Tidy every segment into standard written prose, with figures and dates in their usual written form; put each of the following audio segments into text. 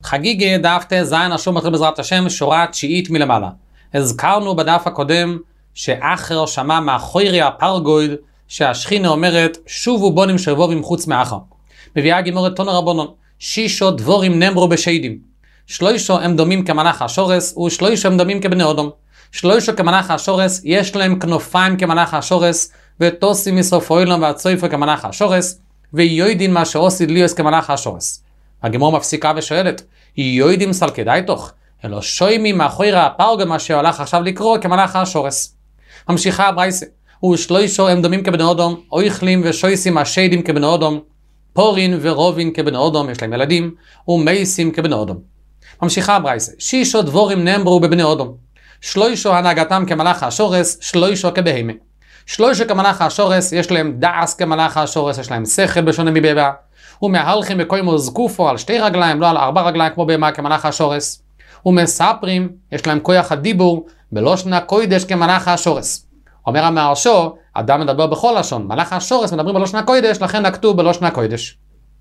חגיגה דף ט"ז השום מתחיל בעזרת השם, שורה תשיעית מלמעלה. הזכרנו בדף הקודם שאחר שמע מאחורי הפרגויד שהשכינה אומרת שובו בונים שבובים חוץ מאחר. מביאה גימורת תונו רבונון, שישו דבורים נאמרו בשיידים. שלוישו הם דומים כמלאך השורס ושלוישו הם דומים כבני אדם. שלוישו כמלאך השורס יש להם כנופיים כמלאך השורס וטוסים מסוף אוילם והצויפו כמלאך השורס ויודעים מה שעושים ליוס כמלאך השורס. הגמור מפסיקה ושואלת, יודעים סל כדאי תוך, אלא שוימי מאחורי הפרגויד מה שהולך עכשיו לקרוא כמלאך השורס. ממשיכה הברייסה, ושלוישו הם דומים כבני אדם, אויכלים ושויסים השיידים כבני אדם, פורין ורובין כבני אדם, יש להם ילדים, ומייסים כבני אדם. ממשיכה הברייסה, שישו דבורים נאמרו בבני אדם, שלוישו הנהגתם כמלאך השורס, שלוישו כבהמה. שלוישו כמלאך השורס, יש להם דעס כמלאך השורס, יש להם שכל בשונה מבהמה, ומהלכים בקוימו זקופו על 2 רגליים, לא על 4 רגליים כמו בהמה כמלאך השורס, ומספרים, יש להם כוח הדיבור, בלושן הקודש כמלאך השורס. אומר המהרש"א, אדם מדבר בכל לשון, מלאך השורס מדברים בלושן הקודש, לכן נקטו בלושן הקודש.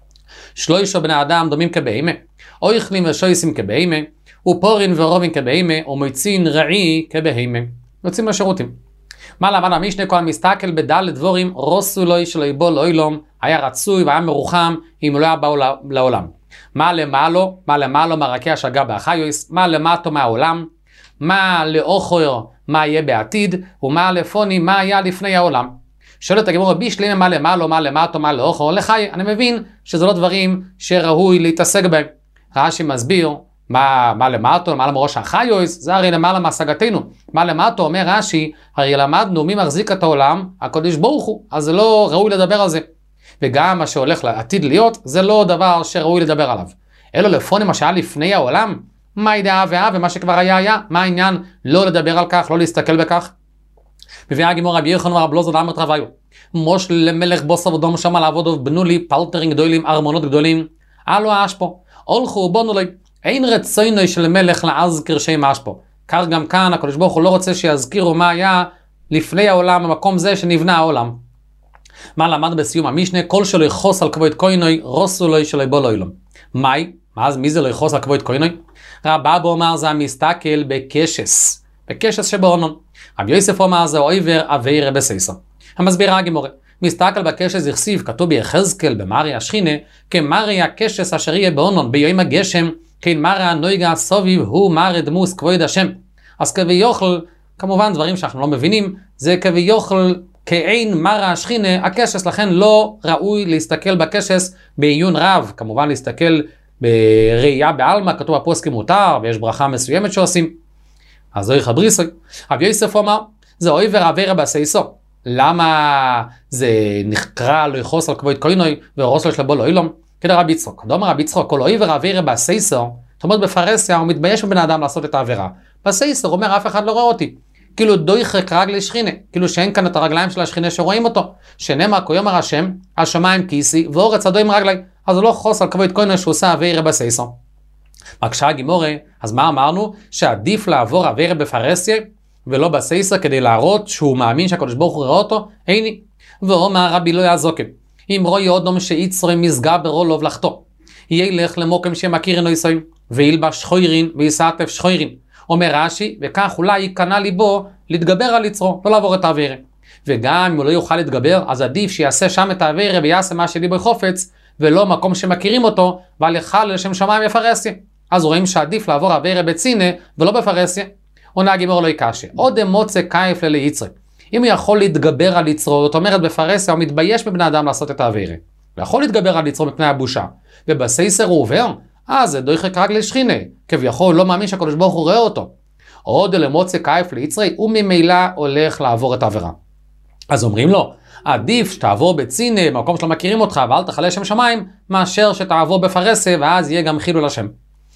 שלוישו בני אדם דומים כבהמה, אויכלים ושויסים כבהמה, ופורין ורובין כבהמה, ומויצין רעי כבהמה. יוצאים לשירותים. מה למד המשנה? כל המסתכל בדלת דבורים, רוסו לוי שלא יבוא לאילום, היה רצוי והיה מרוחם אם הוא לא היה בא לעולם. מה למעלו מרקי השגה באחיוס, מה למטו מהעולם, מה לאוחר מה יהיה בעתיד, ומה לפוני מה היה לפני העולם. שואלת הגמרא בישלמה מה למעלו, מה למטו, מה לאוחר, לחי, אני מבין שזה לא דברים שראוי להתעסק בהם. רש"י מסביר מה למטו, מה למראש החיוס, זה הרי למעלה מהשגתנו. מה למטו אומר רש"י, הרי למדנו מי מחזיק את העולם, הקדוש ברוך הוא, אז זה לא ראוי לדבר על זה. וגם מה שהולך לעתיד להיות, זה לא דבר שראוי לדבר עליו. אלו לפוני מה שהיה לפני העולם, מה ידעה ומה שכבר היה, מה העניין לא לדבר על כך, לא להסתכל בכך. מביאה הגמרא רבי יוחנן ורב אלעזר אמר רביו, מושל למלך בוסר ודום שם לעבוד בנו לי פלטרים גדולים, ארמונות גדולים, עלו אשפו, הולכו ובונו לי, אין רצונו של מלך להזכיר שם אשפו. כך גם כאן הקדוש ברוך הוא לא רוצה שיזכירו מה היה לפני העולם, במקום זה שנבנה העולם. מה למד בסיום המשנה? כל שלא יחוס על כבוד כהנוי, רוסו לו שלא יבוא לאילום. מי זה לא יחוס על כבוד כהנוי? רבא בו אמר זה המסתכל בקשס שבאונון. רבי יוסף אמר זה אויבר אביירה בסייסר. המסבירה הגמרא, מסתכל בקשס יחסיב, כתוב ביחזקאל במרי השכינה, כמרי הקשס אשר יהיה באונון ביום הגשם, כן מרי הנויגה סוביב הוא מרי דמוס כבוד השם. אז כביוכל, כמובן דברים שאנחנו לא מבינים, זה כביוכל כאין מרי השכינה הקשס, לכן לא ראוי להסתכל בקשס בעיון רב, כמובן להסתכל בראייה בעלמא, כתוב הפוסקים מותר, ויש ברכה מסוימת שעושים. אז זוהי חבריסוי. רבי יוסף אמר, זה אויבר אביירה בסייסו. למה זה נקרא לא יחוס על כבוד כהנוי ורוסו שלבוא לאילום? כדי רבי יצחק. דומה רבי יצחק, כל אויבר אביירה בסייסו, זאת אומרת בפרהסיה הוא מתבייש בבן אדם לעשות את העבירה. בסייסו הוא אומר, אף אחד לא רואה אותי. כאילו דויחק רגלי שכינה, כאילו שאין כאן את הרגליים של השכינה שרואים אותו. שנאמר כיומר השם, השמיים כיסי ואורץ אדומים רגלי. אז הוא לא חוס על כבוד כהנוי שהוא עושה אביירה בסייסו. מקשה הגימורה, אז מה אמרנו? שעדיף לעבור אביירה בפרהסיה ולא בסייסו כדי להראות שהוא מאמין שהקדוש ברוך הוא ראה אותו? איני. ואומר רבי לא יעזוקם, אם רואי אודום שיצרי מסגע ברולוב לחתו, ילך למוקם שמכיר נויסוים, וילבש שחוירין ויסעטף שחוירין. אומר רש"י, וכך אולי יקנה ליבו להתגבר על יצרו, לא לעבור את האביירה. וגם אם הוא לא יוכל להתגבר, אז עדיף שיעשה שם את האביירה ויעשה מה שליבו חופץ, ולא מקום שמכירים אותו, ועל יכל לשם שמיים בפרהסיה. אז רואים שעדיף לעבור אביירה בצינה ולא בפרהסיה. עונה הגימור לא יקשה. עוד מוצא קייף ליצרי. אם הוא יכול להתגבר על יצרו, זאת אומרת בפרהסיה הוא מתבייש בבני אדם לעשות את האביירה. הוא יכול להתגבר על יצרו מפני הבושה. ובסייסר הוא עובר, אז זה דויחק רגלי שכינה. כביכול לא מאמין שהקדוש ברוך הוא רואה אותו. עוד למוצא קייף ליצרי, הוא ממילא הולך לעבור את העבירה. אז אומרים לו, עדיף שתעבור בצינה, במקום שלא מכירים אותך, ואל תחלה שם שמיים, מאשר שתעבור בפרהסיה, ואז יהיה גם חילול השם.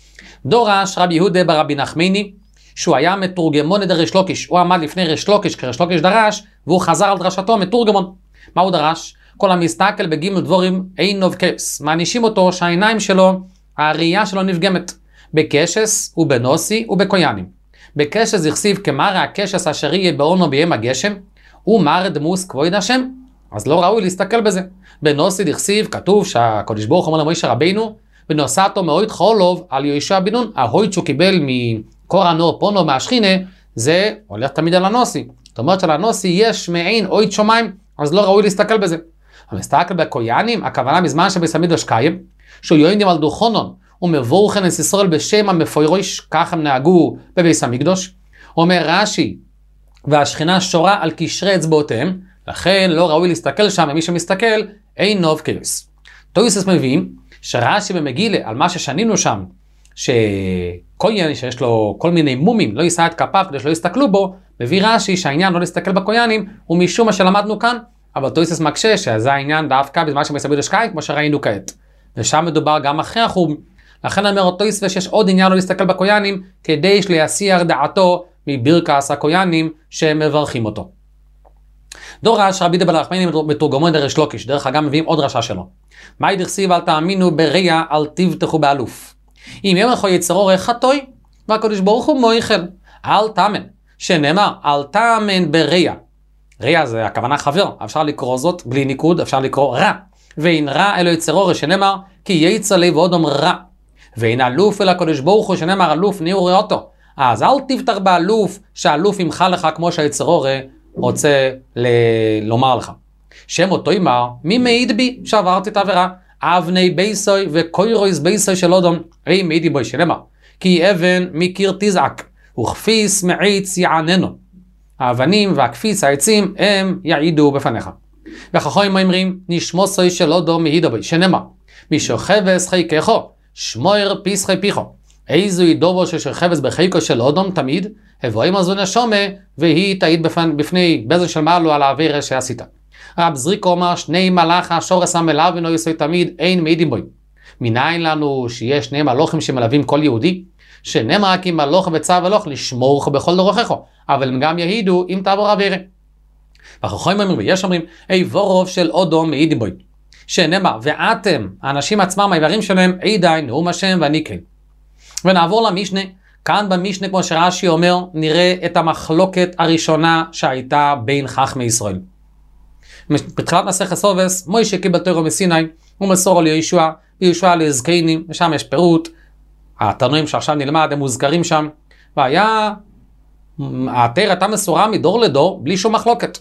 דורש רבי יהודה ברבי נחמני, שהוא היה מתורגמון לריש לוקיש. הוא עמד לפני ריש לוקיש, כריש לוקיש דרש, והוא חזר על דרשתו מתורגמון. מה הוא דרש? כל המסתכל בגימל דבורים עינוב כס. מענישים אותו שהעיניים שלו, הראייה שלו נפגמת. בקשס ובנוסי ובקויאנים. בקשס יחסיב כמרא הקשס אשר יהיה באונו ביום הגשם, ומרא דמוס כבוד השם. אז לא ראוי להסתכל בזה. בנוסי יחסיב כתוב שהקדוש ברוך הוא אומר למשה רבינו, ונוסעתו מאוית חולוב על יהושע בן נון, ההוית שהוא קיבל מקור הנור פונו מהשכינה, זה הולך תמיד על הנוסי. זאת אומרת שלנוסי יש מעין אוית שמיים, אז לא ראוי להסתכל בזה. המסתכל בקויאנים, הכוונה מזמן שבסמידוש קיים, שהוא יוינדים על דוכונון, ומבורכן את ישראל בשם המפוירוש, כך הם נהגו בביס המקדוש. אומר רש"י, והשכינה שורה על קשרי אצבעותיהם, לכן לא ראוי להסתכל שם, ומי שמסתכל, אין נוב קיוס. טויסס מביאים, שרש"י במגילה, על מה ששנינו שם, שקויין שיש לו כל מיני מומים, לא יישא את כפיו כדי שלא יסתכלו בו, מביא רש"י שהעניין לא להסתכל בקויאנים, הוא משום מה שלמדנו כאן, אבל טויסס מקשה שזה העניין דווקא בזמן שבסמידוש קיים, כמו שראינו כעת. ושם מדובר גם אחרי החום. לכן אומר טויסס שיש עוד עניין לא להסתכל בקויאנים, כדי שיסיח דעתו מברכס הקויאנים שמברכים אותו. דורש רבי דבן רחמני מתורגמו דרש לוקיש, דרך אגב מביאים עוד רשע שלו. מאי דכסיב אל תאמינו בריאה אל תבטחו באלוף. אם יום לכו יצרור חטוי, והקדוש ברוך הוא מויכל, אל תאמן, שנאמר אל תאמן בריאה. ריאה זה הכוונה חבר, אפשר לקרוא זאת בלי ניקוד, אפשר לקרוא רע. ואין רע אלו יצרור שנאמר כי יצא לב אדם רע. ואין אלוף אל הקדוש ברוך הוא שנאמר אלוף ניעו ראותו. אז אל תבטח באלוף שהאלוף ימחה לך כמו שהיצרור רוצה לומר לך. שם אותו אמר, מי מעיד בי שעברתי את העבירה? אבני בייסוי וקוירויס בייסוי של אדם, אי מעידי בוי שנאמר, כי אבן מקיר תזעק, וכפיס מעיץ יעננו. האבנים והקפיץ העצים הם יעידו בפניך. וחכמים אומרים, נשמוסוי של אדם מעידי בוי שנאמר, מי שוכבס חיקךו, שמויר פיסחי פיחו. איזו ידובו ששוכבס בחיקו של אדם תמיד, הבואים הזו נשומה, והיא תעיד בפני בזן של מעלו על העבירה שעשית. רב זריקו אומר, שני מלאך השורס המלאב אינו יסוי תמיד, אין מעידים בוי. מניין לנו שיש שני מלוכים שמלווים כל יהודי? שנאמר רק אם מלוך וצו ולוך לשמורך בכל דרכך, אבל הם גם יעידו אם תעבור עבירה. והחכמים אומרים, ויש אומרים, איבורוב של אדם מעידים בוי. שנאמר, ואתם, האנשים עצמם, האיברים שלהם, עידי נאום השם והניקל. ונעבור למשנה, כאן במשנה, כמו שרש"י אומר, נראה את המחלוקת הראשונה שהייתה בין חכמי ישראל. בתחילת מסכת סובס, מוישה קיבל תורה מסיני, הוא מסור על יהושע, ויהושע לזקנים, ושם יש פירוט, התנועים שעכשיו נלמד, הם מוזכרים שם, והיה, התורה הייתה מסורה מדור לדור, בלי שום מחלוקת.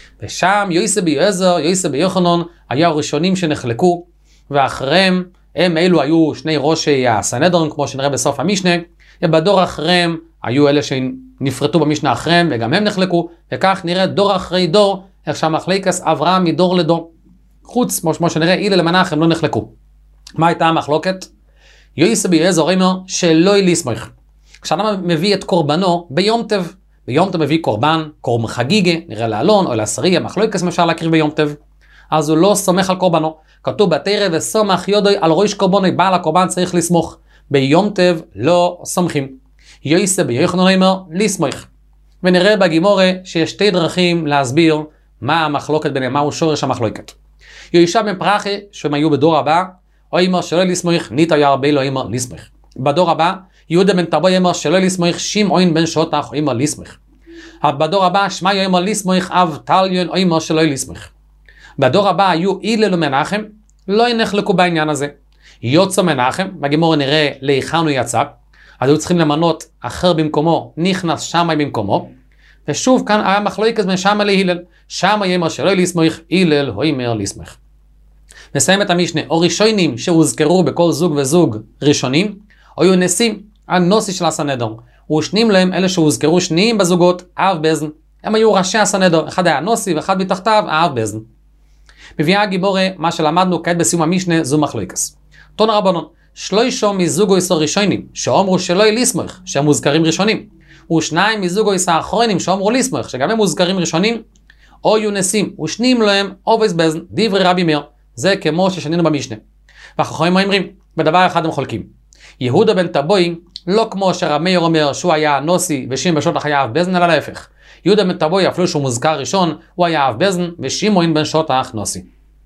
ושם יוסף ביועזר, יוסף ביוחנן, היו הראשונים שנחלקו, ואחריהם, הם אלו היו שני ראשי הסנהדרין, כמו שנראה בסוף המשנה, ובדור אחריהם היו אלה שנפרטו במשנה אחריהם, וגם הם נחלקו, וכך נראה דור אחרי דור, איך שהמחלקס עברה מדור לדור. חוץ, כמו שנראה, הלל למנחם לא נחלקו. מה הייתה המחלוקת? יוסף ביועזר אומר שלא יליסמך. כשאדם מביא את קורבנו ביום טב, ביום טב מביא קורבן, קורבן חגיגה, נראה לאלון או לעשרי, המחלוקס אפשר להקריב ביום טב. אז הוא לא סומך על קורבנו. כתוב בתורה וסומך יודוי על ראש קורבנו, בעל הקורבן צריך לסמוך. ביום טב לא סומכים. יוסף ביוחנן אומר לסמוך. ונראה בגימורה שיש שתי דרכים להסביר מה המחלוקת ביניהם, מהו שורש המחלוקת. יהושע בן פרחי, שהם היו בדור הבא, או אמר שלא לסמוך, ניתא היה הרבה לא אמר לסמוך. בדור הבא, יהודה בן טבוי אמר שלא לסמוך, שמעון בן שוטח אמר לסמוך. בדור הבא, שמעיה אמר לסמוך, אב טליון אמר שלא לסמוך. בדור הבא היו הלל ומנחם, לא נחלקו בעניין הזה. יוצא מנחם, בגימורה נראה להיכן הוא יצא, אז היו צריכים למנות אחר במקומו, נכנס שמאי במקומו, ושוב כאן היה מחלוקת בין שמאי להלל, שמאי אמר שלא לסמוך, הלל הוא אמר לסמוך. נסיים את המשנה, או ראשונים שהוזכרו בכל זוג וזוג ראשונים, היו נשיאים, הנושא של הסנהדרין, ושניים להם אלה שהוזכרו שניים בזוגות, אב בזן, הם היו ראשי הסנהדרין, אחד היה נושא ואחד מתחתיו, אב בזן. מביאה הגיבורה, מה שלמדנו כעת בסיום המשנה, זו מחלוקס. תון רבנון, שלושה מזוגו יסור ראשונים, שאומרו שלא לסמוך, שהם מוזכרים ראשונים, ושניים מזוגו יסור האחרונים, שאומרו לסמוך, שגם הם מוזכרים ראשונים, או יהיו נשיאים, ושניים להם אובס בזן, דברי רבי מאיר, זה כמו ששנינו במשנה. והחכמים אומרים, בדבר אחד הם חולקים. יהודה בן טבוי, לא כמו שרבי מאיר אומר שהוא היה נוסי ושמעון בן שוטח היה אב בזן, אלא להפך. יהודה בן טבוי, אפילו שהוא מוזכר ראשון, הוא היה אב בזן, ושמעון בן שוטח נוסי.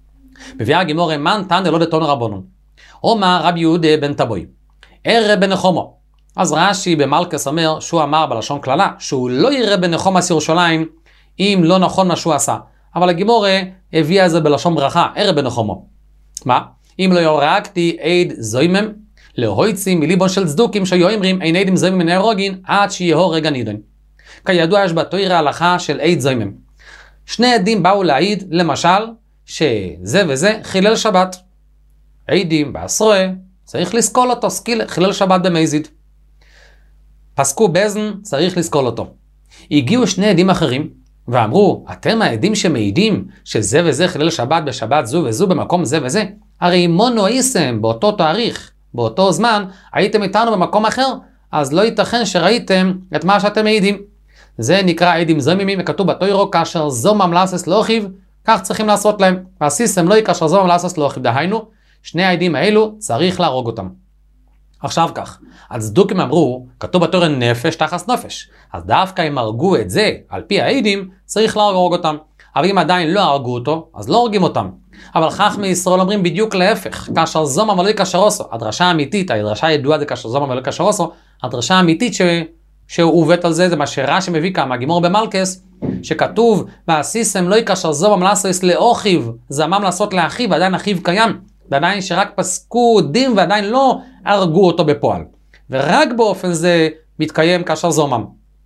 מביאה הגימורה, מן תנא לא דתון רבנן. אומר רבי יהודה בן טבוי, ערב בנחומו. אז רש"י במלכס אומר שהוא אמר בלשון כללה, שהוא לא יראה בנחומס ירושלים אם לא נכון מה שהוא עשה. אבל הגימורה הביאה את זה בלשון ברכה, ערב בנחומו. מה? אם לא יורגתי עד זוימם, להויצי מליבון של צדוקים שיואמרים אין עדים זוימם נהרוגין עד שיהורג הנידון. כידוע יש בתורה הלכה של עד זוימם. שני עדים באו להעיד למשל שזה וזה חילל שבת. עדים בעשרוה צריך לסקול אותו, חילל שבת במזיד. פסקו בזן צריך לסקול אותו. הגיעו שני עדים אחרים ואמרו, אתם העדים שמעידים שזה וזה חילל שבת בשבת זו וזו במקום זה וזה, הרי מונו הייתם באותו תאריך, באותו זמן, הייתם איתנו במקום אחר, אז לא ייתכן שראיתם את מה שאתם מעידים. זה נקרא עדים זוממים, וכתוב בתורה, כאשר זומם לעשות לא אחיו, כך צריכים לעשות להם. ועשיתם לא כאשר זומם לעשות לא אחיו. דהיינו, שני העדים האלו צריך להרוג אותם. עכשיו כך, הצדוקים אמרו, כתוב בתורה נפש תחת נפש. אז דווקא אם הרגו את זה על פי העדים, צריך להרוג אותם. אבל אם עדיין לא הרגו אותו, אז לא הורגים אותם. אבל חכמי ישראל אומרים בדיוק להפך, כאשר זומם ולא כאשר עושו. הדרשה האמיתית, הדרשה הידועה זה כאשר זומם ולא כאשר עושו, הדרשה האמיתית שהוא עובד על זה, זה מה שרש"י מביא כמה, גימור במלכס, שכתוב, ועשיתם לא כאשר זומם לעשות לאחיו, זמם לעשות לאחיו, ועדיין אחיו קיים, ועדיין שרק פסקו דין ועדיין לא הרגו אותו בפועל. ורק באופן זה מתקיים כאשר זומם.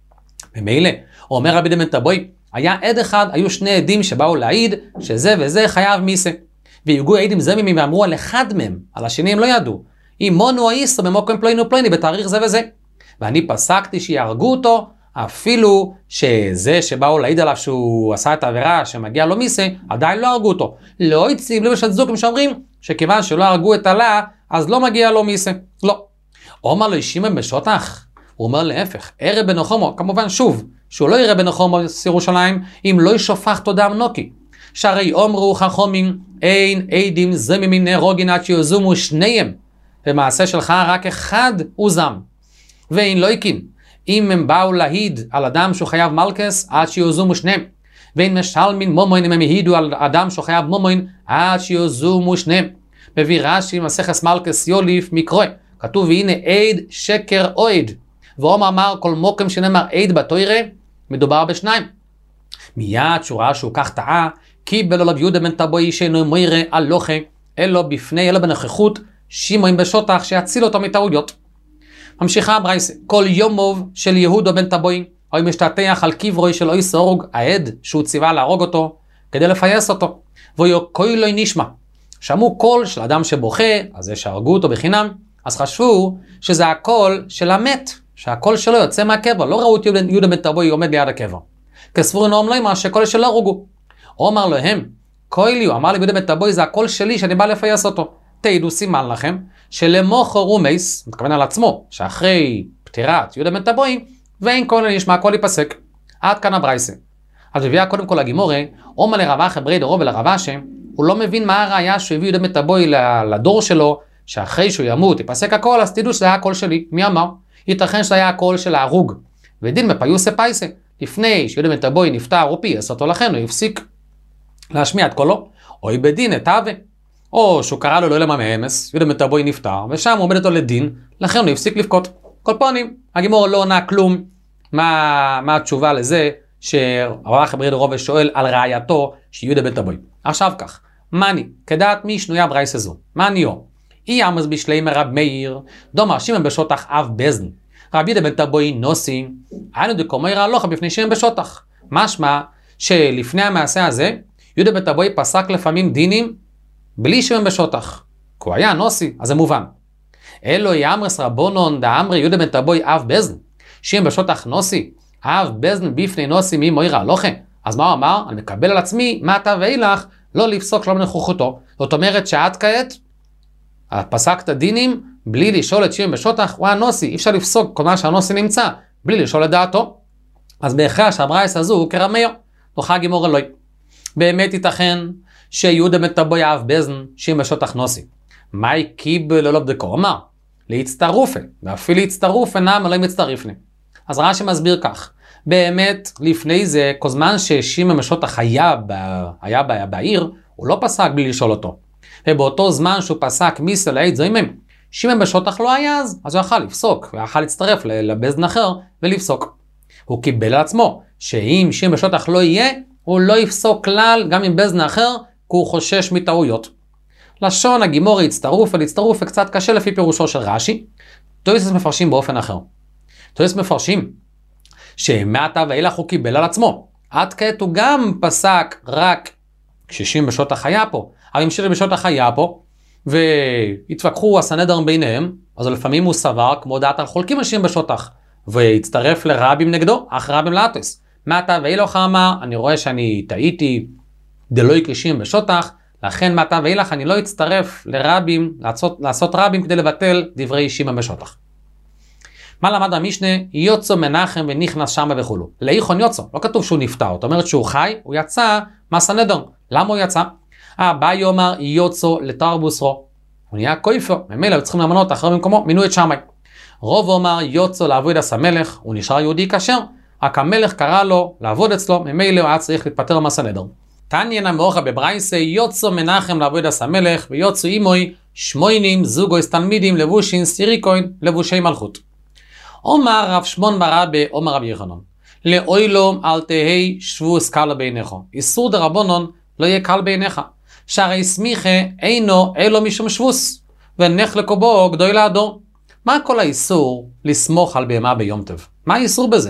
ומילא, אומר רבי יהודה בן תבוי, היה עד אחד, היו שני עדים שבאו להעיד שזה וזה חייב מיסה. והגיעו עדים זוממים ואמרו על אחד מהם, על השני הם לא ידעו. אם מונו האיסו במוקם פלוינו פלויני בתאריך זה וזה. ואני פסקתי שיהרגו אותו, אפילו שזה שבאו להעיד עליו שהוא עשה את העבירה שמגיע לו מיסה, עדיין לא הרגו אותו. לא יציב לי בשצדוקים שאומרים שכיוון שלא הרגו את עלה, אז לא מגיע לו מיסה. לא. אומר לו ישימם בשותח, הוא אומר להפך, ערב בנחומו, כמובן שוב, שהוא לא יראה בנחומו ירושלים, אם לא ישופך תודה נוקי. שהרי אומרו חכמים, אין עדים זוממים נהרוגין עד שיזומו שניהם. במעשה שלך רק אחד הוא זם. ואין לא יקין, אם הם באו להעיד על אדם שהוא חייב מלכס, עד שיזומו שניהם. ואין משלמין מומוין, אם הם העידו על אדם שהוא חייב מומוין, עד שיזומו שניהם. מביא רש"י מסכת מלכס יוליף מקרוא, כתוב והנה עד שקר או עד. ואומר אמר כל מוקם שנאמר עד בתורה, מדובר בשניים. מיד שהוא ראה שהוא כך טעה, קיבל עליו יהודה בן תבוי שאינו מוירה הלוכה, אלא בפני, אלא בנוכחות, שמעון בשותח שיציל אותו מטעויות. ממשיכה הברייסה, כל יומוב של יהודה בן תבוי, או משתטח על קברוי של אוי סורג, העד שהוא ציווה להרוג אותו, כדי לפייס אותו. ויוקוי לו נשמע. שמעו קול של אדם שבוכה, אז זה שהרגו אותו בחינם, אז חשבו שזה הקול של המת, שהקול שלו יוצא מהקבר, לא ראו את יהודה בן תבוי עומד ליד הקבר. כספורי נועם לא אמר שקול שלו הרגו. הוא אמר להם, קוילי, הוא אמר לי יהודה בן תבוי, זה הקול שלי שאני בא לפייס אותו. תעידו סימן לכם, שלמוחר הוא מייס, מתכוון על עצמו, שאחרי פטירת יהודה בן תבוי, ואין קול נשמע, הקול ייפסק. עד כאן הברייסה. אז הביאה קודם כל הגימורה, אומר לרבה חברי דורו ולרבה שם, הוא לא מבין מה הראיה שהוא הביא יהודה בן תבוי לדור שלו, שאחרי שהוא ימות, ייפסק הקול, אז תדעו שזה היה הקול שלי. מי אמר? ייתכן שזה היה הקול של ההרוג. ודין מפיוסה פייסה. לפני שיהודה בן תבוי נפטר או פייס אותו לכן, הוא יפסיק להשמיע את קולו, או בדין את אבה. או שהוא קרא לו לא לממה אמס, יהודה בן תבוי נפטר, ושם הוא עומד אותו לדין, לכן הוא יפסיק לבכות. כל פונים, הגימור לא עונה כלום. מה התשובה לזה שהרבה חברי דורו שואל על ראייתו שיהודה בן תבוי. עכשיו כך, מני, כדעת מי שנויה ברייסה זו? מניו? אי עמוס בשלי מרב מאיר, דומר שמעון בשותח אב בזן. רבי יהודה בן תבוי נוסי, היינו דקומר הלוכה בפני שמעון בשותח. משמע שלפני המעשה הזה, יהודה בן תבוי פסק לפעמים דינים בלי שמעון בשותח. כי הוא היה נוסי, אז זה מובן. אלוהי אמרס רבונון דאמרי יהודה בן תבוי אב בזן. שמעון בשותח נוסי, אב בזן בפני נוסי מי מויר הלוכה. אז מה הוא אמר? אני מקבל על עצמי, מה אתה ואילך, לא לפסוק שלום נוכחותו. זאת אומרת שעד כעת, פסקת דינים בלי לשאול את שמעון בשותח, הוא הנוסי, אי אפשר לפסוק כל מה שהנוסי נמצא, בלי לשאול את דעתו. אז בהכרח שהברייס הזו הוא כרמיו, נוחה גימור אלוהי. באמת ייתכן שיהודה בן תבוי אב בזן, שמעון בשותח נוסי. מאי קיבל לא בדקו, אמר, להצטרופה, ואפילו להצטרופה נעם אלוהים מצטריפני. אז רש"י מסביר כך, באמת לפני זה, כל זמן ששמעון בשותח היה בעיר, הוא לא פסק בלי לשאול אותו. ובאותו זמן שהוא פסק מיסה לעד זוימם, שמעון בשותח לא היה אז הוא יכל לפסוק, ויכל להצטרף לבזן אחר ולפסוק. הוא קיבל על עצמו, שאם שמעון בשותח לא יהיה, הוא לא יפסוק כלל גם עם בזן אחר, כי הוא חושש מטעויות. לשון הגימור הצטרוף ולהצטרוף וקצת קשה לפי פירושו של רש"י. תוספות מפרשים באופן אחר. תוספות מפרשים שמעתה ואילך הוא קיבל על עצמו. עד כעת הוא גם פסק רק קשישים בשעות החיה פה. אבל אם שירים בשעות החיה פה, והתווכחו הסנהדרין ביניהם, אז לפעמים הוא סבר כמו דעת על חולקים אנשים בשותח, והצטרף לרבים נגדו, אך רבים לאטוס. מעתה ואילך אמר, אני רואה שאני טעיתי, דלוי קשישים בשותח, לכן מעתה ואילך אני לא אצטרף לרבים, לעשות רבים כדי לבטל דברי אישים בשותח. מה למד המשנה? יוצא מנחם ונכנס שמה וכולו. לאיכון יוצא, לא כתוב שהוא נפטר, זאת אומרת שהוא חי, הוא יצא מהסנהדרין. למה הוא יצא? באי אומר יוצא לתרבוס רו. הוא נהיה כופר, ממילא היו צריכים למנות אחר במקומו, מינו את שמאי. רוב אומר יוצא לעבוד עש המלך, הוא נשאר יהודי כשר, רק המלך קרא לו לעבוד אצלו, ממילא הוא היה צריך להתפטר מהסנהדרין. תניא מאורחא בברייסה יוצא מנחם לעבוד עש המלך, ויוצאו עמוי שמונים זוגויס תלמידים לבושין סיריקוין לבושי מלכות. אומר רב שמעון בר אבא, אומר רבי יוחנן, לאוילום אל תהי שבוס קל בעיניך. איסור דרבנן לא יהיה קל בעיניך. שהרי סמיכה אינו אלו משום שבוס, ונחלקו בו גדול הדור. מה כל האיסור לסמוך על בהמה ביום טוב? מה האיסור בזה?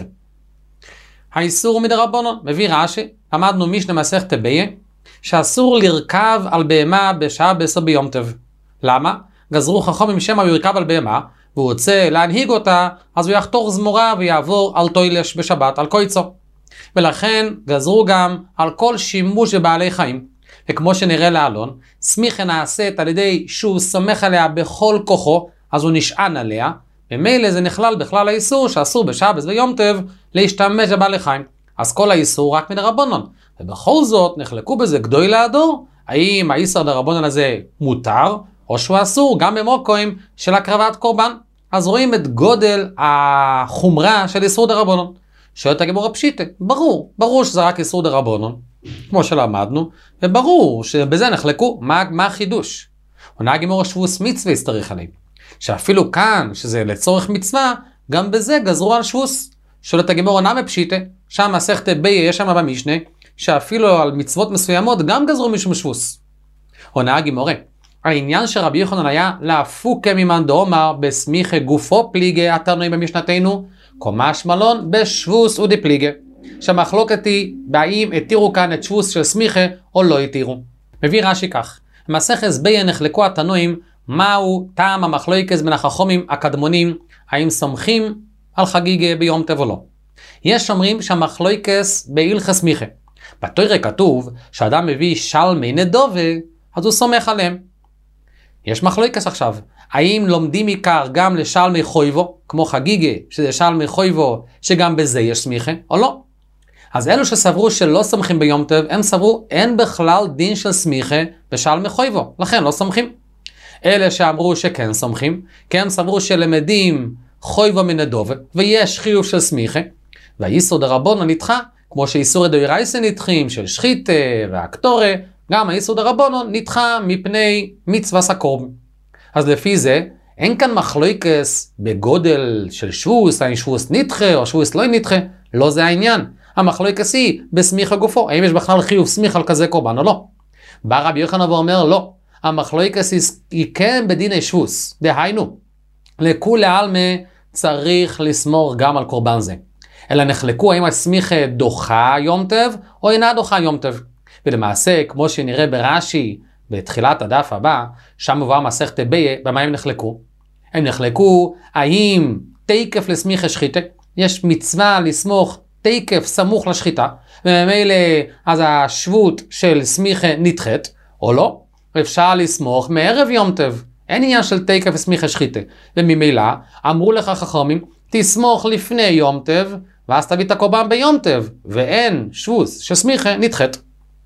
האיסור מדרבנן. מביא רש"י, למדנו משנה מסכת תביעה, שאסור לרכב על בהמה בשעה 10 ביום טוב. למה? גזרו חכמים שמא הוא ירכב על בהמה, והוא רוצה להנהיג אותה, אז הוא יחתור זמורה ויעבור על טוילש בשבת, על קויצו. ולכן גזרו גם על כל שימוש בבעלי חיים. וכמו שנראה לעלון, סמיכה נעשית על ידי שהוא סומך עליה בכל כוחו, אז הוא נשען עליה, ומילא זה נכלל בכלל האיסור שאסור בשבת ויום טוב להשתמש בבעלי חיים. אז כל האיסור רק מדרבנן. ובכל זאת נחלקו בזה גדולי הדור, האם האיסור דרבנן הזה מותר, או שהוא אסור גם במוקרים של הקרבת קורבן. אז רואים את גודל החומרה של איסור דרבנן. שואלת הגמרא פשיטא, ברור שזה רק איסור דרבנן, כמו שלמדנו, וברור שבזה נחלקו. מה החידוש? עונה הגמרא שבוס מצווה הסתריך עליהם. שאפילו כאן, שזה לצורך מצווה, גם בזה גזרו על שבוס. שואלת הגמרא נמי פשיטא, שם מסכת תביעה יש שם במשנה, שאפילו על מצוות מסוימות גם גזרו משום שבוס. עונה הגמרא, העניין שרבי יוחנן היה להפוקה ממאן דאמר בסמיכה גופו פליגה התרנוי במשנתנו, קומש מלון בשבוס ודי פליגה. שהמחלוקת היא בהאם התירו כאן את שבוס של סמיכה או לא התירו. מביא רש"י כך, במסכת תביעה נחלקו התנועים מהו טעם המחלוקת בין החכמים הקדמונים, האם סומכים על חגיגה ביום טוב או לא. יש אומרים שהמחלוקת בהלכות סמיכה. בתורה כתוב שאדם מביא שלמי נדובה, אז הוא סומך עליהם. יש מחלוקת עכשיו, האם לומדים עיקר גם לשלמי חויבו, כמו חגיגה, שזה שלמי חויבו, שגם בזה יש סמיכה, או לא? אז אלו שסברו שלא סומכים ביום טוב, הם סברו אין בכלל דין של סמיכה בשלמי חויבו, לכן לא סומכים. אלה שאמרו שכן סומכים, כי הם סברו שלמדים חויבו מנדובה, ויש חיוב של סמיכה, והאיסור דרבנן נדחה, כמו שאיסור דאורייתא נדחים של שחיתה והקטורה, גם האיסור דרבנן נדחה מפני מצוות הקורבן. אז לפי זה, אין כאן מחלוקת בגודל של שבוס, האם שבוס נדחה או שבוס לא נדחה, לא זה העניין. המחלוקת היא בסמיכה גופו, האם יש בכלל חיוב סמיכה על כזה קורבן או לא. בא רבי יוחנן ואומר לא, המחלוקת היא כן בדיני שבוס, דהיינו, לכולי עלמא צריך לסמור גם על קורבן זה. אלא נחלקו האם הסמיכה דוחה יום טוב או אינה דוחה יום טוב. ולמעשה, כמו שנראה ברש"י בתחילת הדף הבא, שם מבואר מסכת תביעה, במה הם נחלקו? הם נחלקו האם תקף לסמיכה שחיתה, יש מצווה לסמוך תקף סמוך לשחיטה, וממילא אז השבות של סמיכה נדחית, או לא? אפשר לסמוך מערב יום טוב, אין עניין של תקף וסמיכה שחיתה, וממילא אמרו לך חכמים, תסמוך לפני יום טוב, ואז תביא את הקורבן ביום טוב, ואין שבוס שסמיכה נדחית.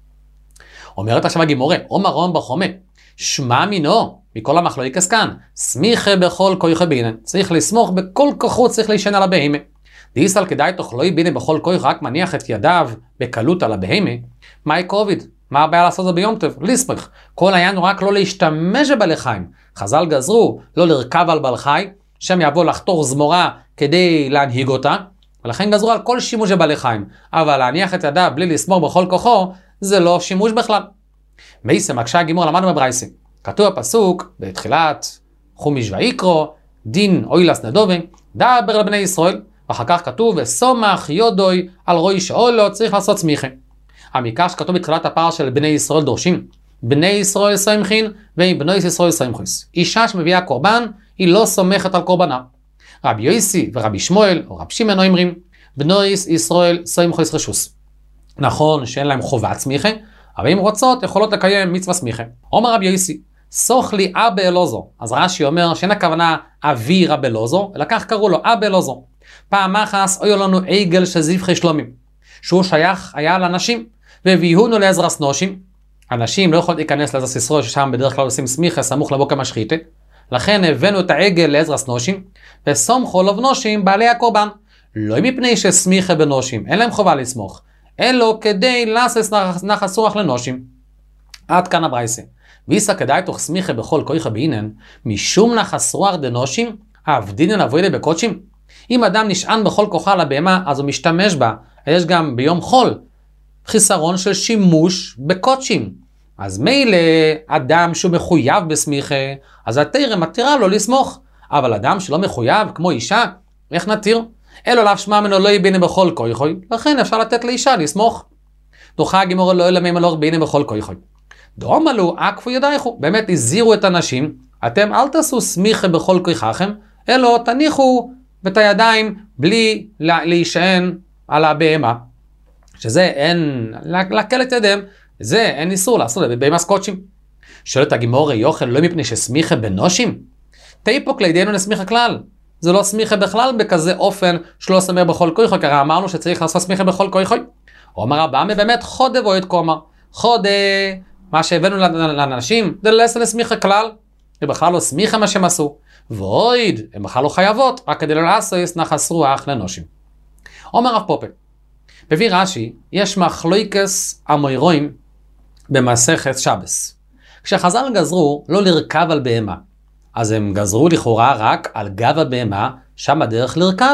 אומרת עכשיו הגימורה, אומר רון בחומה, שמע מינו, מכל המחלוקת כאן, סמיכה בכל כוחו בינן, צריך לסמוך בכל כוחו, צריך להישען על הבהמה. דיסל כדאי תאכלוי בינן בכל כוח, רק מניח את ידיו בקלות על הבהמה, מה יקרוביד? מה הבעיה לעשות זה ביום טוב? לסמוך. כל העניין הוא רק לא להשתמש בבעלי חיים. חז"ל גזרו לא לרכב על בעל חי, שם יבוא לחתור זמורה כדי להנהיג אותה, ולכן גזרו על כל שימוש בבעלי חיים. אבל להניח את ידיו בלי לסמוך בכל כוחו, זה לא שימוש בכלל. מייסה מקשה הגימור למדנו בברייסה. כתוב הפסוק בתחילת חומיש ויקרא, דין אוילס נדובי, דבר לבני ישראל, ואחר כך כתוב, וסומך יודוי על רוי שאולו, צריך לעשות סמיכה. המקרא שכתוב בתחילת הפער של בני ישראל דורשים, בני ישראל סומכין, ובני ישראל סומכוס. אישה שמביאה קורבן, היא לא סומכת על קורבנה. רבי יוסי ורבי שמואל, או רבי שמעון אומרים, בני ישראל סומכוס רשוס. נכון שאין להם חובת סמיכה, אבל אם רוצות, יכולות לקיים מצווה סמיכה. אומר רבי יוסי, סוך לי אבא אלעזר. אז רש"י אומר שאין הכוונה אבי רבי אלעזר, אלא כך קראו לו אבא אלעזר. פעם אחת היו לנו עגל של זבחי שלומים, שהוא שייך היה לאנשים, והביאונו לעזרס נושים. אנשים לא יכולים להיכנס לעזרס ישראל, ששם בדרך כלל עושים סמיכה סמוך לבוקר משחיתה. לכן הבאנו את העגל לעזרס נושים, וסומכו לב נושים בעלי הקורבן. לא מפני שסמיכה בנושים, אין להם חובה לסמוך, אלא כדי לעשות נחס רוח לנושים. עד כאן הברייסה. ויסה כדאי תוך סמיכה בכל כויכה בעינן, משום נחס רוח דנושים, עבדינן אבוידה בקודשים. אם אדם נשען בכל כוחה לבהמה, אז הוא משתמש בה. יש גם ביום חול חיסרון של שימוש בקודשים. אז מילא אדם שהוא מחויב בסמיכה, אז התורה מתירה לו לסמוך. אבל אדם שלא מחויב, כמו אישה, איך נתיר? אלו לאו שמע ממנו לא יבינה בכל כויכוי, לכן אפשר לתת לאישה לסמוך. דוחה הגימור לא אלא ממנו לא יבינה בכל כויכוי. דאמר לו, עקפו ידייכו, באמת הזהירו את הנשים, אתם אל תעשו סמיכה בכל כוחכם, אלא תניחו את הידיים בלי להישען על הבהמה, שזה אין, להקל את ידיהם, זה אין איסור לעשות בבהמה קודשים. שואלת הגימור, יוכל לא מפני שסמיכה בנושים? תיפוק לידינו לסמיכה כלל. זה לא סמיכה בכלל בכזה אופן שלא סמר בכל כוחו, כי אמרנו שצריך לעשות סמיכה בכל כוחו. אומר רבא, באמת חודה ואוהד קומר. חודה, מה שהבאנו לאנשים, זה לעשות לסמיכה כלל. זה בכלל לא סמיכה מה שהם עשו. ואוהד, הם בכלל לא חייבות, רק כדי לעשות נחס רוח לנושים. אומר רב פופל, מביא רש"י, יש מחלוקס אמוראים במסכת שבס. כשחז"ל גזרו לא לרכב על בהמה, אז הם גזרו לכאורה רק על גב הבהמה, שם הדרך לרכב.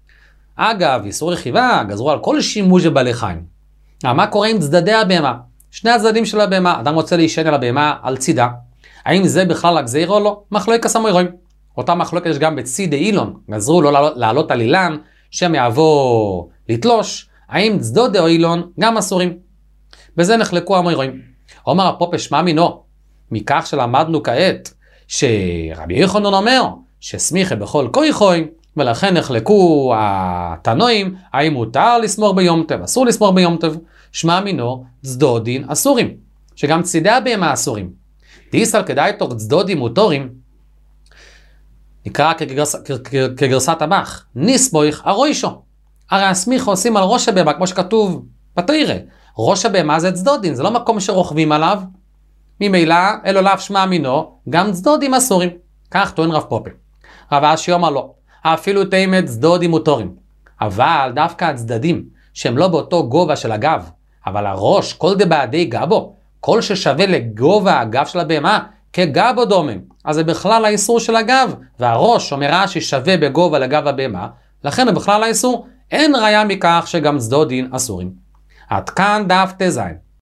אגב, איסור רכיבה, גזרו על כל שימוש בבעלי חיים. מה קורה עם צדדי הבהמה? שני הצדדים של הבהמה, אדם רוצה להישען על הבהמה על צידה. האם זה בכלל הגזיר או לא? מחלוקס אמוראים. אותה מחלוקת יש גם בצידי אילון, גזרו לא לעלות על אילן, שם יבוא לתלוש. האם צדודי או אילון גם אסורים? בזה נחלקו אמוראים. אומר הפופל שמע מינו, מכך שלמדנו כעת, שרבי יוחנן אומר שסמיכה בכל כוחוי, ולכן נחלקו התנועים, האם מותר לסמור ביום טוב, אסור לסמור ביום טוב. שמע מינו, צדודין אסורים, שגם צידי הבהמה אסורים. תיסל כדאי תוך צדודים מותורים, נקרא כגרסת הבח, נסמוך הראשו. הרי הסמיכה עושים על ראש הבהמה, כמו שכתוב בתורה. ראש הבהמה זה צדודין, זה לא מקום שרוכבים עליו. ממילא, אלו לאו שמע מינו, גם צדודים אסורים. כך טוען רב פופל. רב אשי אומר לו, אפילו תימת צדודים מותורים. אבל דווקא הצדדים, שהם לא באותו גובה של הגב, אבל הראש, כל דבעדי גבו, כל ששווה לגובה הגב של הבהמה, כגבו דומם. אז זה בכלל האיסור של הגב, והראש אומר רש"י שווה בגובה לגב הבהמה, לכן זה בכלל האיסור. אין ראיה מכך שגם צדודין אסורים. עד כאן דף ט"ז.